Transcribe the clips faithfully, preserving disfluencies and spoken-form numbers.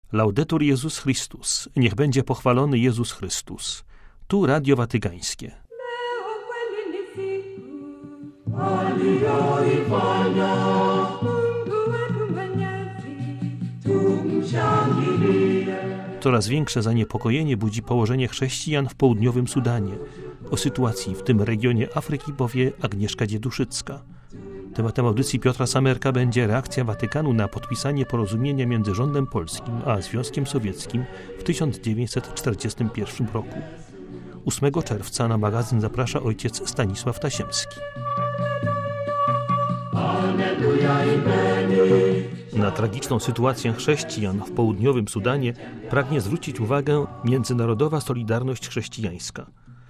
Laudetur Jezus Chrystus. Niech będzie pochwalony Jezus Chrystus. Tu Radio Watykańskie. Coraz większe zaniepokojenie budzi położenie chrześcijan w południowym Sudanie. O sytuacji w tym regionie Afryki powie Agnieszka Dzieduszycka. Tematem audycji Piotra Samerka będzie reakcja Watykanu na podpisanie porozumienia między rządem polskim a Związkiem Sowieckim w tysiąc dziewięćset czterdziestym pierwszym roku. ósmego czerwca na magazyn zaprasza ojciec Stanisław Tasiemski. Na tragiczną sytuację chrześcijan w południowym Sudanie pragnie zwrócić uwagę Międzynarodowa Solidarność Chrześcijańska.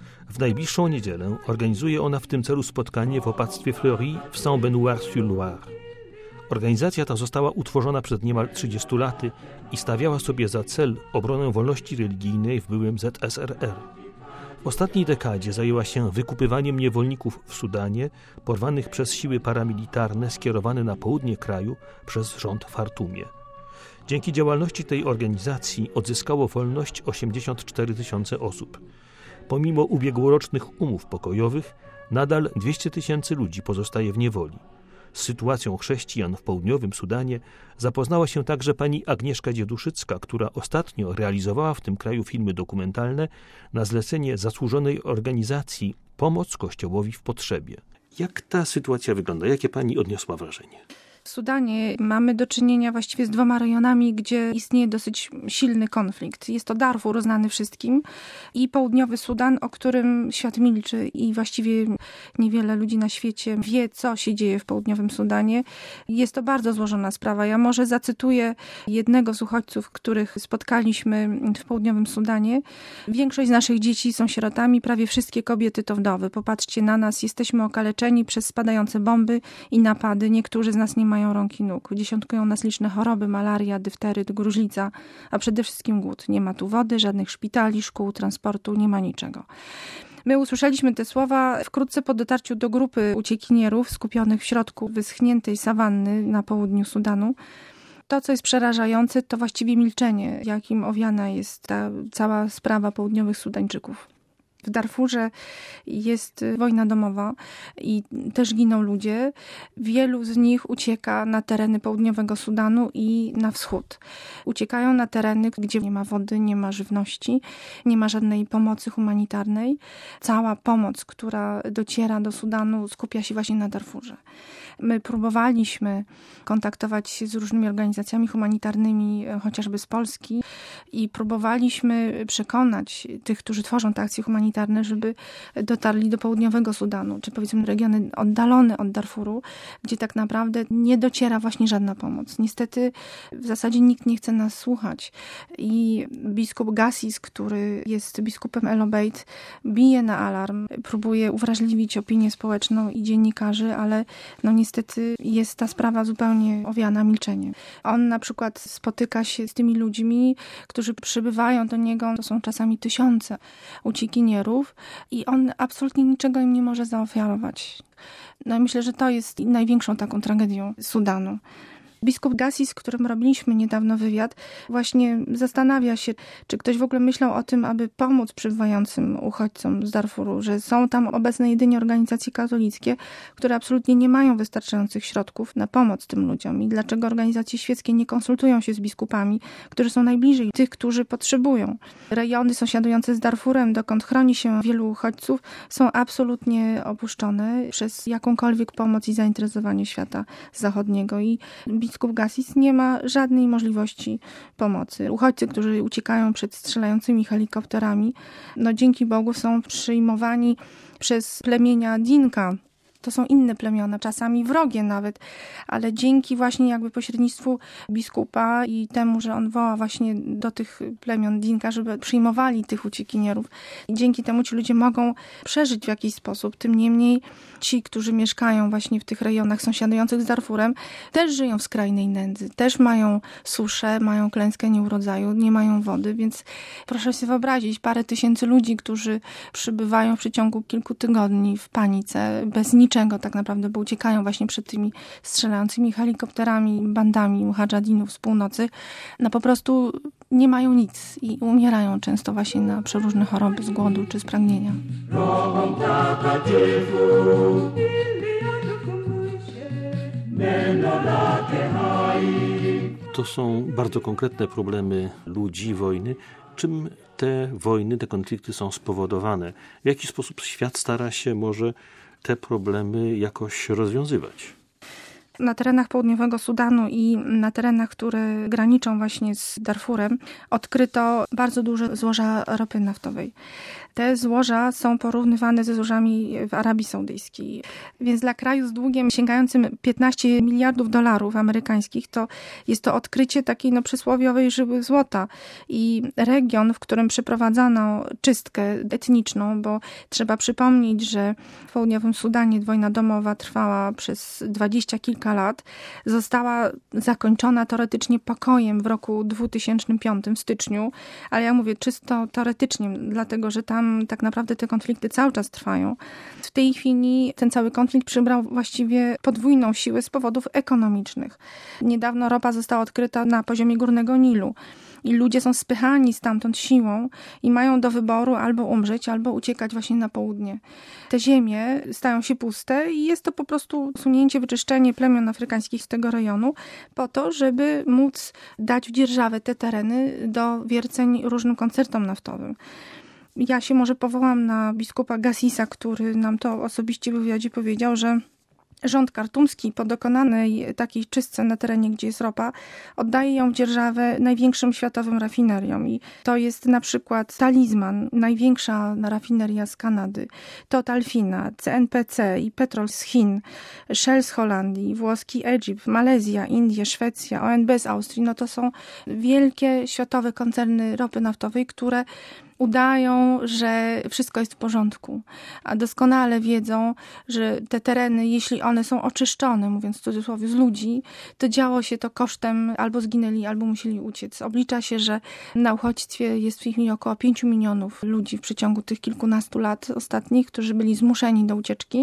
W najbliższą niedzielę organizuje ona w tym celu spotkanie w opactwie Fleury w Saint-Benoît-sur-Loire. Organizacja ta została utworzona przed niemal trzydziestu laty i stawiała sobie za cel obronę wolności religijnej w byłym Z S R R. W ostatniej dekadzie zajęła się wykupywaniem niewolników w Sudanie, porwanych przez siły paramilitarne skierowane na południe kraju przez rząd w Chartumie. Dzięki działalności tej organizacji odzyskało wolność osiemdziesiąt cztery tysiące osób. Pomimo ubiegłorocznych umów pokojowych, nadal dwieście tysięcy ludzi pozostaje w niewoli. Z sytuacją chrześcijan w południowym Sudanie zapoznała się także pani Agnieszka Dzieduszycka, która ostatnio realizowała w tym kraju filmy dokumentalne na zlecenie zasłużonej organizacji Pomoc Kościołowi w Potrzebie. Jak ta sytuacja wygląda? Jakie pani odniosła wrażenie? W Sudanie mamy do czynienia właściwie z dwoma rejonami, gdzie istnieje dosyć silny konflikt. Jest to Darfur, znany wszystkim, i południowy Sudan, o którym świat milczy i właściwie niewiele ludzi na świecie wie, co się dzieje w południowym Sudanie. Jest to bardzo złożona sprawa. Ja może zacytuję jednego z uchodźców, których spotkaliśmy w południowym Sudanie. Większość z naszych dzieci są sierotami, prawie wszystkie kobiety to wdowy. Popatrzcie na nas, jesteśmy okaleczeni przez spadające bomby i napady. Niektórzy z nas nie mają rąk i nóg. Dziesiątkują nas liczne choroby, malaria, dyfteryt, gruźlica, a przede wszystkim głód. Nie ma tu wody, żadnych szpitali, szkół, transportu, nie ma niczego. My usłyszeliśmy te słowa wkrótce po dotarciu do grupy uciekinierów skupionych w środku wyschniętej sawanny na południu Sudanu. To, co jest przerażające, to właściwie milczenie, jakim owiana jest ta cała sprawa południowych Sudańczyków. W Darfurze jest wojna domowa i też giną ludzie. Wielu z nich ucieka na tereny południowego Sudanu i na wschód. Uciekają na tereny, gdzie nie ma wody, nie ma żywności, nie ma żadnej pomocy humanitarnej. Cała pomoc, która dociera do Sudanu, skupia się właśnie na Darfurze. My próbowaliśmy kontaktować się z różnymi organizacjami humanitarnymi, chociażby z Polski, i próbowaliśmy przekonać tych, którzy tworzą te akcje humanitarne, żeby dotarli do południowego Sudanu, czy powiedzmy regiony oddalone od Darfuru, gdzie tak naprawdę nie dociera właśnie żadna pomoc. Niestety w zasadzie nikt nie chce nas słuchać i biskup Gassis, który jest biskupem El Obeid, bije na alarm, próbuje uwrażliwić opinię społeczną i dziennikarzy, ale no niestety jest ta sprawa zupełnie owiana milczeniem. On na przykład spotyka się z tymi ludźmi, którzy przybywają do niego, to są czasami tysiące uciekinierów, i on absolutnie niczego im nie może zaoferować. No myślę, że to jest największą taką tragedią Sudanu. Biskup Gassis, z którym robiliśmy niedawno wywiad, właśnie zastanawia się, czy ktoś w ogóle myślał o tym, aby pomóc przybywającym uchodźcom z Darfuru, że są tam obecne jedynie organizacje katolickie, które absolutnie nie mają wystarczających środków na pomoc tym ludziom. I dlaczego organizacje świeckie nie konsultują się z biskupami, którzy są najbliżej tych, którzy potrzebują. Rejony sąsiadujące z Darfurem, dokąd chroni się wielu uchodźców, są absolutnie opuszczone przez jakąkolwiek pomoc i zainteresowanie świata zachodniego. I biskup Gassis nie ma żadnej możliwości pomocy. Uchodźcy, którzy uciekają przed strzelającymi helikopterami, no dzięki Bogu są przyjmowani przez plemienia Dinka. To są inne plemiona, czasami wrogie nawet, ale dzięki właśnie jakby pośrednictwu biskupa i temu, że on woła właśnie do tych plemion Dinka, żeby przyjmowali tych uciekinierów. I dzięki temu ci ludzie mogą przeżyć w jakiś sposób. Tym niemniej ci, którzy mieszkają właśnie w tych rejonach sąsiadujących z Darfurem, też żyją w skrajnej nędzy, też mają suszę, mają klęskę nieurodzaju, nie mają wody, więc proszę sobie wyobrazić parę tysięcy ludzi, którzy przybywają w przeciągu kilku tygodni w panice, bez niczego, niczego tak naprawdę, bo uciekają właśnie przed tymi strzelającymi helikopterami, bandami muhadżadinów z północy. No po prostu nie mają nic i umierają często właśnie na przeróżne choroby z głodu czy z pragnienia. To są bardzo konkretne problemy ludzi, wojny. Czym te wojny, te konflikty są spowodowane? W jaki sposób świat stara się może te problemy jakoś rozwiązywać? Na terenach południowego Sudanu i na terenach, które graniczą właśnie z Darfurem, odkryto bardzo duże złoża ropy naftowej. Te złoża są porównywane ze złożami w Arabii Saudyjskiej. Więc dla kraju z długiem sięgającym piętnaście miliardów dolarów amerykańskich, to jest to odkrycie takiej no, przysłowiowej żyły złota. I region, w którym przeprowadzano czystkę etniczną, bo trzeba przypomnieć, że w południowym Sudanie wojna domowa trwała przez dwadzieścia kilka lat, została zakończona teoretycznie pokojem w roku dwutysięcznym piątym, w styczniu, ale ja mówię czysto teoretycznie, dlatego że tam tak naprawdę te konflikty cały czas trwają. W tej chwili ten cały konflikt przybrał właściwie podwójną siłę z powodów ekonomicznych. Niedawno ropa została odkryta na poziomie Górnego Nilu. I ludzie są spychani stamtąd siłą i mają do wyboru albo umrzeć, albo uciekać właśnie na południe. Te ziemie stają się puste i jest to po prostu usunięcie, wyczyszczenie plemion afrykańskich z tego rejonu po to, żeby móc dać w dzierżawę te tereny do wierceń różnym koncertom naftowym. Ja się może powołam na biskupa Gassisa, który nam to osobiście w wywiadzie powiedział, że rząd kartumski po dokonanej takiej czystce na terenie, gdzie jest ropa, oddaje ją w dzierżawę największym światowym rafineriom. I to jest na przykład Talisman, największa rafineria z Kanady, Totalfina, C N P C i Petrol z Chin, Shell z Holandii, włoski Egypt, Malezja, Indie, Szwecja, O N B z Austrii. No to są wielkie światowe koncerny ropy naftowej, które udają, że wszystko jest w porządku, a doskonale wiedzą, że te tereny, jeśli one są oczyszczone, mówiąc w cudzysłowie, z ludzi, to działo się to kosztem albo zginęli, albo musieli uciec. Oblicza się, że na uchodźstwie jest w tej chwili około pięciu milionów ludzi w przeciągu tych kilkunastu lat ostatnich, którzy byli zmuszeni do ucieczki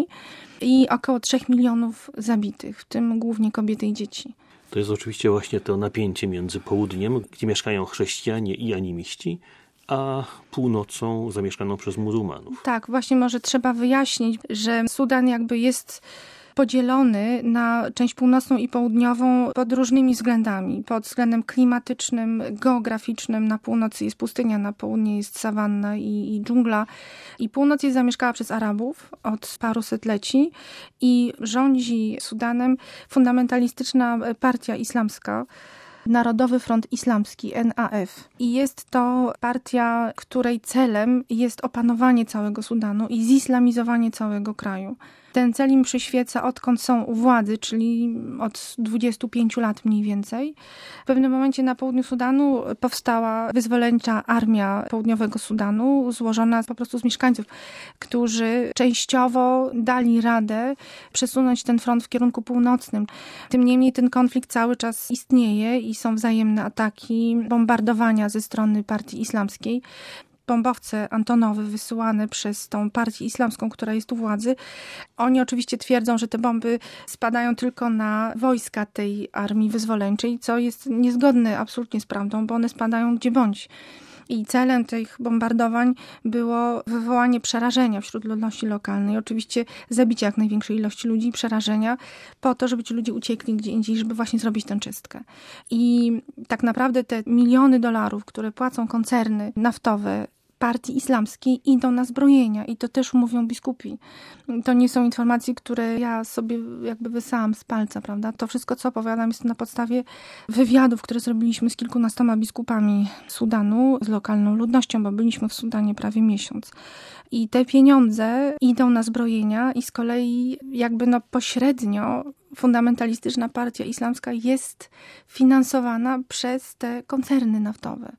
i około trzech milionów zabitych, w tym głównie kobiety i dzieci. To jest oczywiście właśnie to napięcie między południem, gdzie mieszkają chrześcijanie i animiści, a północą zamieszkaną przez muzułmanów. Tak, właśnie może trzeba wyjaśnić, że Sudan jakby jest podzielony na część północną i południową pod różnymi względami. Pod względem klimatycznym, geograficznym. Na północy jest pustynia, na południe jest sawanna i, i dżungla. I północ jest zamieszkała przez Arabów od paru setleci i rządzi Sudanem fundamentalistyczna partia islamska, Narodowy Front Islamski, N A F. I jest to partia, której celem jest opanowanie całego Sudanu i zislamizowanie całego kraju. Ten cel im przyświeca odkąd są u władzy, czyli od dwudziestu pięciu lat mniej więcej. W pewnym momencie na południu Sudanu powstała wyzwoleńcza armia południowego Sudanu, złożona po prostu z mieszkańców, którzy częściowo dali radę przesunąć ten front w kierunku północnym. Tym niemniej ten konflikt cały czas istnieje i są wzajemne ataki, bombardowania ze strony partii islamskiej. Bombowce antonowe wysyłane przez tą partię islamską, która jest u władzy. Oni oczywiście twierdzą, że te bomby spadają tylko na wojska tej armii wyzwoleńczej, co jest niezgodne absolutnie z prawdą, bo one spadają gdzie bądź. I celem tych bombardowań było wywołanie przerażenia wśród ludności lokalnej. Oczywiście zabicie jak największej ilości ludzi, przerażenia, po to, żeby ci ludzie uciekli gdzie indziej, żeby właśnie zrobić tę czystkę. I tak naprawdę te miliony dolarów, które płacą koncerny naftowe partii islamskiej, idą na zbrojenia i to też mówią biskupi. To nie są informacje, które ja sobie jakby wysałam z palca, prawda? To wszystko, co opowiadam, jest na podstawie wywiadów, które zrobiliśmy z kilkunastoma biskupami Sudanu, z lokalną ludnością, bo byliśmy w Sudanie prawie miesiąc. I te pieniądze idą na zbrojenia i z kolei jakby no pośrednio fundamentalistyczna partia islamska jest finansowana przez te koncerny naftowe.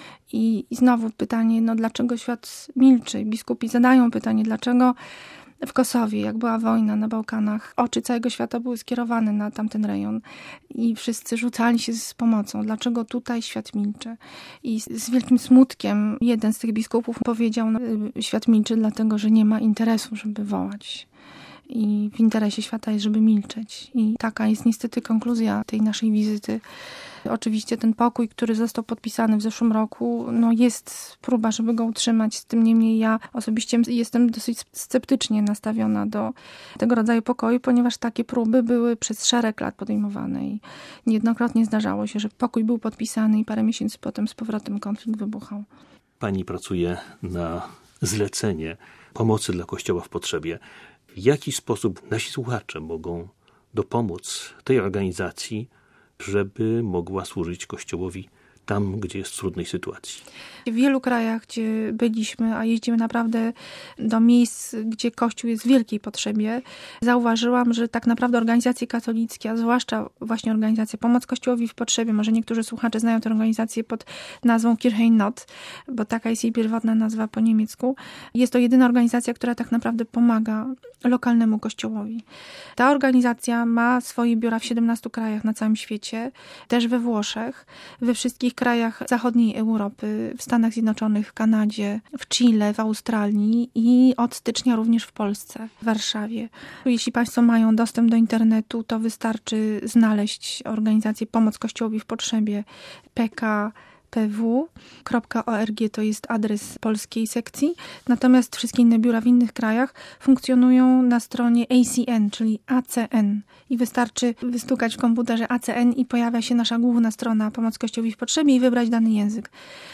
I, I znowu pytanie, no dlaczego świat milczy? Biskupi zadają pytanie, dlaczego w Kosowie, jak była wojna na Bałkanach, oczy całego świata były skierowane na tamten rejon i wszyscy rzucali się z pomocą. Dlaczego tutaj świat milczy? I z, z wielkim smutkiem jeden z tych biskupów powiedział, no, świat milczy dlatego, że nie ma interesu, żeby wołać. i w interesie świata jest, żeby milczeć. I taka jest niestety konkluzja tej naszej wizyty. Oczywiście ten pokój, który został podpisany w zeszłym roku, no jest próba, żeby go utrzymać. Z tym niemniej ja osobiście jestem dosyć sceptycznie nastawiona do tego rodzaju pokoju, ponieważ takie próby były przez szereg lat podejmowane i niejednokrotnie zdarzało się, że pokój był podpisany i parę miesięcy potem z powrotem konflikt wybuchał. Pani pracuje na zlecenie pomocy dla Kościoła w potrzebie. W jaki sposób nasi słuchacze mogą dopomóc tej organizacji, żeby mogła służyć Kościołowi tam, gdzie jest w trudnej sytuacji? W wielu krajach, gdzie byliśmy, a jeździmy naprawdę do miejsc, gdzie Kościół jest w wielkiej potrzebie, zauważyłam, że tak naprawdę organizacje katolickie, a zwłaszcza właśnie organizacja Pomoc Kościołowi w Potrzebie, może niektórzy słuchacze znają tę organizację pod nazwą Kirche in Not, bo taka jest jej pierwotna nazwa po niemiecku. Jest to jedyna organizacja, która tak naprawdę pomaga lokalnemu Kościołowi. Ta organizacja ma swoje biura w siedemnastu krajach na całym świecie, też we Włoszech, we wszystkich krajach zachodniej Europy, w Stanach Zjednoczonych, w Kanadzie, w Chile, w Australii i od stycznia również w Polsce, w Warszawie. Jeśli Państwo mają dostęp do internetu, to wystarczy znaleźć organizację Pomoc Kościołowi w Potrzebie p k p w kropka org, to jest adres polskiej sekcji. Natomiast wszystkie inne biura w innych krajach funkcjonują na stronie A C N, czyli A C N. I wystarczy wystukać w komputerze A C N i pojawia się nasza główna strona Pomoc Kościołowi w Potrzebie i wybrać dany język.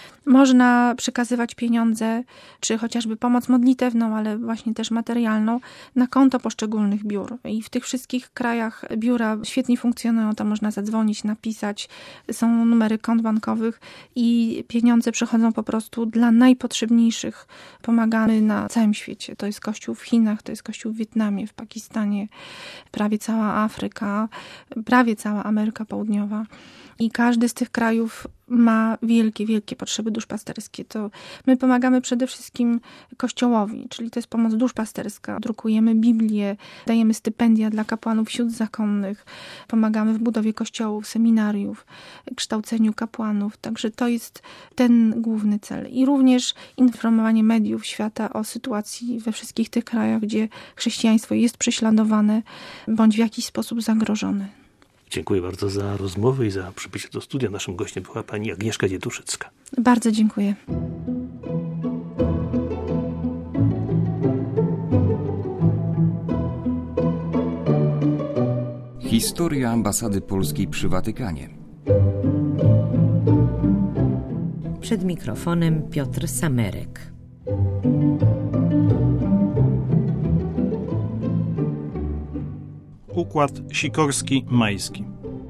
Można przekazywać pieniądze, czy chociażby pomoc modlitewną, ale właśnie też materialną, na konto poszczególnych biur. I w tych wszystkich krajach biura świetnie funkcjonują, tam można zadzwonić, napisać, są numery kont bankowych i pieniądze przychodzą po prostu dla najpotrzebniejszych. Pomagamy na całym świecie. To jest Kościół w Chinach, to jest Kościół w Wietnamie, w Pakistanie, prawie cała Afryka, prawie cała Ameryka Południowa. I każdy z tych krajów ma wielkie, wielkie potrzeby duszpasterskie. To my pomagamy przede wszystkim Kościołowi, czyli to jest pomoc duszpasterska. Drukujemy Biblię, dajemy stypendia dla kapłanów śródzakonnych, pomagamy w budowie kościołów, seminariów, kształceniu kapłanów. Także to jest ten główny cel. I również informowanie mediów świata o sytuacji we wszystkich tych krajach, gdzie chrześcijaństwo jest prześladowane bądź w jakiś sposób zagrożone. Dziękuję bardzo za rozmowę i za przybycie do studia. Naszym gościem była pani Agnieszka Dietuszycka. Bardzo dziękuję. Historia ambasady polskiej przy Watykanie. Przed mikrofonem Piotr Samerek. Układ Sikorski-Majski.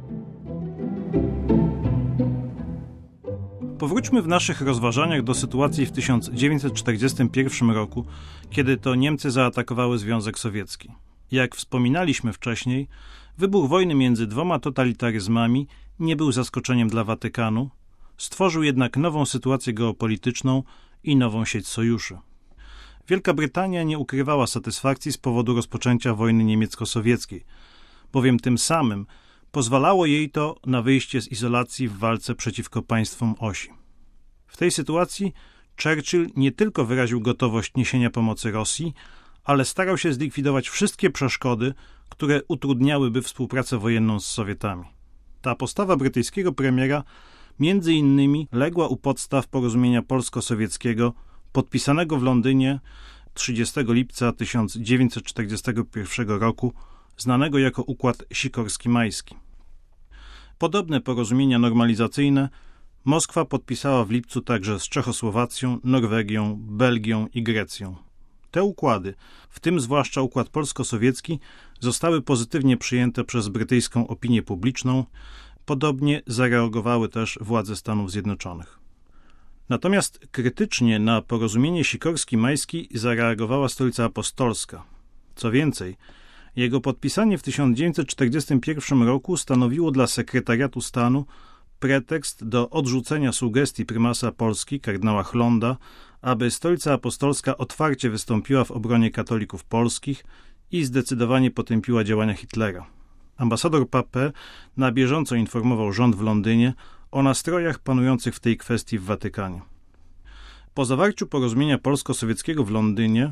Powróćmy w naszych rozważaniach do sytuacji w tysiąc dziewięćset czterdziestym pierwszym roku, kiedy to Niemcy zaatakowały Związek Sowiecki. Jak wspominaliśmy wcześniej, wybuch wojny między dwoma totalitaryzmami nie był zaskoczeniem dla Watykanu, stworzył jednak nową sytuację geopolityczną i nową sieć sojuszy. Wielka Brytania nie ukrywała satysfakcji z powodu rozpoczęcia wojny niemiecko-sowieckiej, bowiem tym samym pozwalało jej to na wyjście z izolacji w walce przeciwko państwom osi. W tej sytuacji Churchill nie tylko wyraził gotowość niesienia pomocy Rosji, ale starał się zlikwidować wszystkie przeszkody, które utrudniałyby współpracę wojenną z Sowietami. Ta postawa brytyjskiego premiera między innymi legła u podstaw porozumienia polsko-sowieckiego podpisanego w Londynie trzydziestego lipca tysiąc dziewięćset czterdziestego pierwszego roku, znanego jako Układ Sikorski-Majski. Podobne porozumienia normalizacyjne Moskwa podpisała w lipcu także z Czechosłowacją, Norwegią, Belgią i Grecją. Te układy, w tym zwłaszcza układ polsko-sowiecki, zostały pozytywnie przyjęte przez brytyjską opinię publiczną. Podobnie zareagowały też władze Stanów Zjednoczonych. Natomiast krytycznie na porozumienie Sikorski-Majski zareagowała Stolica Apostolska. Co więcej, jego podpisanie w tysiąc dziewięćset czterdziestym pierwszym roku stanowiło dla sekretariatu stanu pretekst do odrzucenia sugestii prymasa Polski, kardynała Chlonda, aby Stolica Apostolska otwarcie wystąpiła w obronie katolików polskich i zdecydowanie potępiła działania Hitlera. Ambasador Papin na bieżąco informował rząd w Londynie o nastrojach panujących w tej kwestii w Watykanie. Po zawarciu porozumienia polsko-sowieckiego w Londynie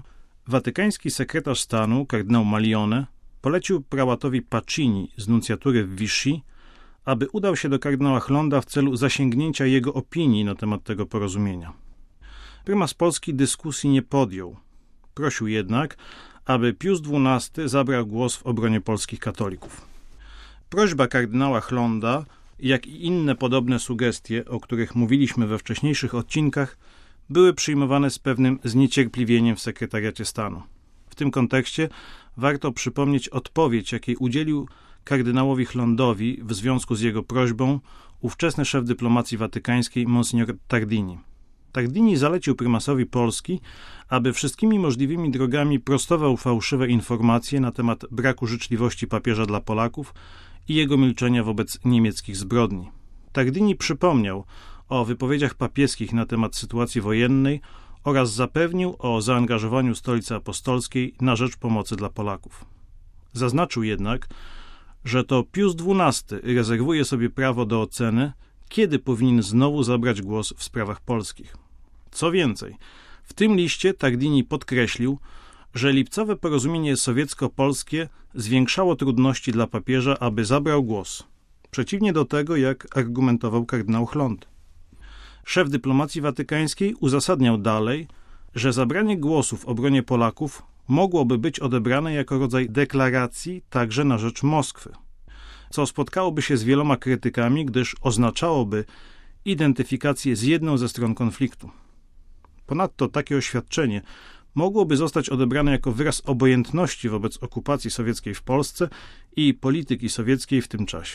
watykański sekretarz stanu, kardynał Malione, polecił prałatowi Pacini z nuncjatury w Vichy, aby udał się do kardynała Chlonda w celu zasięgnięcia jego opinii na temat tego porozumienia. Prymas Polski dyskusji nie podjął. Prosił jednak, aby Pius dwunasty zabrał głos w obronie polskich katolików. Prośba kardynała Chlonda, jak i inne podobne sugestie, o których mówiliśmy we wcześniejszych odcinkach, były przyjmowane z pewnym zniecierpliwieniem w sekretariacie stanu. W tym kontekście warto przypomnieć odpowiedź, jakiej udzielił kardynałowi Chlondowi w związku z jego prośbą ówczesny szef dyplomacji watykańskiej Monsignor Tardini. Tardini zalecił prymasowi Polski, aby wszystkimi możliwymi drogami prostował fałszywe informacje na temat braku życzliwości papieża dla Polaków i jego milczenia wobec niemieckich zbrodni. Tardini przypomniał o wypowiedziach papieskich na temat sytuacji wojennej oraz zapewnił o zaangażowaniu Stolicy Apostolskiej na rzecz pomocy dla Polaków. Zaznaczył jednak, że to Pius dwunasty rezerwuje sobie prawo do oceny, kiedy powinien znowu zabrać głos w sprawach polskich. Co więcej, w tym liście Tardini podkreślił, że lipcowe porozumienie sowiecko-polskie zwiększało trudności dla papieża, aby zabrał głos, przeciwnie do tego, jak argumentował kardynał Chlond. Szef dyplomacji watykańskiej uzasadniał dalej, że zabranie głosu w obronie Polaków mogłoby być odebrane jako rodzaj deklaracji także na rzecz Moskwy, co spotkałoby się z wieloma krytykami, gdyż oznaczałoby identyfikację z jedną ze stron konfliktu. Ponadto takie oświadczenie mogłoby zostać odebrane jako wyraz obojętności wobec okupacji sowieckiej w Polsce i polityki sowieckiej w tym czasie.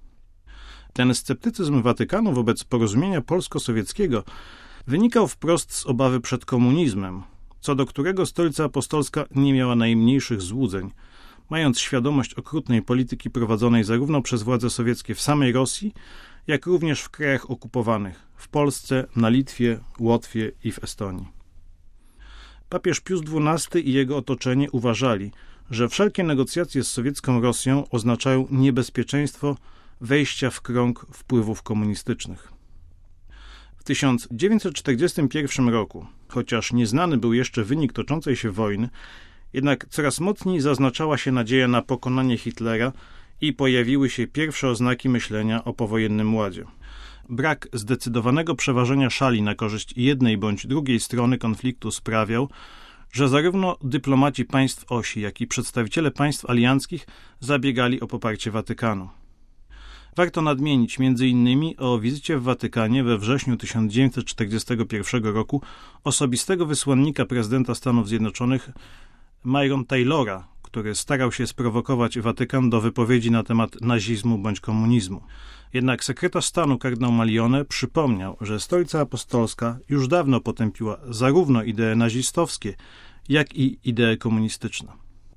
Ten sceptycyzm Watykanu wobec porozumienia polsko-sowieckiego wynikał wprost z obawy przed komunizmem, co do którego Stolica Apostolska nie miała najmniejszych złudzeń, mając świadomość okrutnej polityki prowadzonej zarówno przez władze sowieckie w samej Rosji, jak również w krajach okupowanych, w Polsce, na Litwie, Łotwie i w Estonii. Papież Pius dwunasty i jego otoczenie uważali, że wszelkie negocjacje z sowiecką Rosją oznaczają niebezpieczeństwo wejścia w krąg wpływów komunistycznych. W tysiąc dziewięćset czterdziestym pierwszym roku, chociaż nieznany był jeszcze wynik toczącej się wojny, jednak coraz mocniej zaznaczała się nadzieja na pokonanie Hitlera i pojawiły się pierwsze oznaki myślenia o powojennym ładzie. Brak zdecydowanego przeważenia szali na korzyść jednej bądź drugiej strony konfliktu sprawiał, że zarówno dyplomaci państw osi, jak i przedstawiciele państw alianckich zabiegali o poparcie Watykanu. Warto nadmienić między innymi o wizycie w Watykanie we wrześniu tysiąc dziewięćset czterdziestego pierwszego roku osobistego wysłannika prezydenta Stanów Zjednoczonych Myron Taylora, który starał się sprowokować Watykan do wypowiedzi na temat nazizmu bądź komunizmu. Jednak sekretarz stanu kardynał Malione przypomniał, że Stolica Apostolska już dawno potępiła zarówno idee nazistowskie, jak i idee komunistyczne.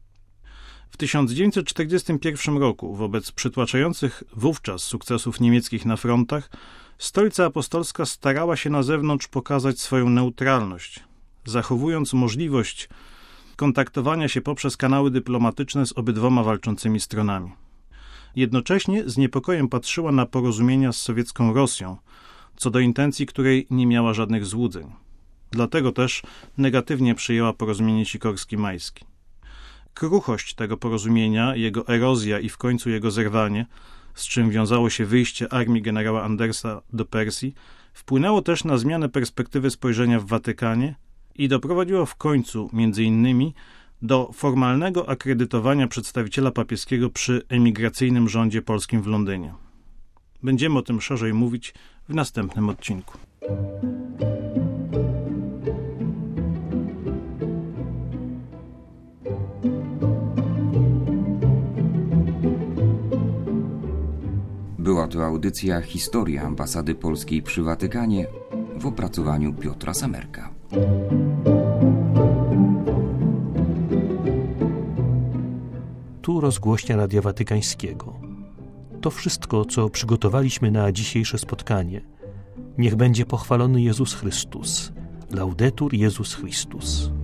W tysiąc dziewięćset czterdziestym pierwszym roku, wobec przytłaczających wówczas sukcesów niemieckich na frontach, Stolica Apostolska starała się na zewnątrz pokazać swoją neutralność, zachowując możliwość kontaktowania się poprzez kanały dyplomatyczne z obydwoma walczącymi stronami. Jednocześnie z niepokojem patrzyła na porozumienia z sowiecką Rosją, co do intencji której nie miała żadnych złudzeń. Dlatego też negatywnie przyjęła porozumienie Sikorski-Majski. Kruchość tego porozumienia, jego erozja i w końcu jego zerwanie, z czym wiązało się wyjście armii generała Andersa do Persji, wpłynęło też na zmianę perspektywy spojrzenia w Watykanie i doprowadziło w końcu, między innymi, do formalnego akredytowania przedstawiciela papieskiego przy emigracyjnym rządzie polskim w Londynie. Będziemy o tym szerzej mówić w następnym odcinku. Była to audycja Historia Ambasady Polskiej przy Watykanie w opracowaniu Piotra Samerka. Tu rozgłośnia Radia Watykańskiego. To wszystko, co przygotowaliśmy na dzisiejsze spotkanie. Niech będzie pochwalony Jezus Chrystus. Laudetur Jezus Chrystus.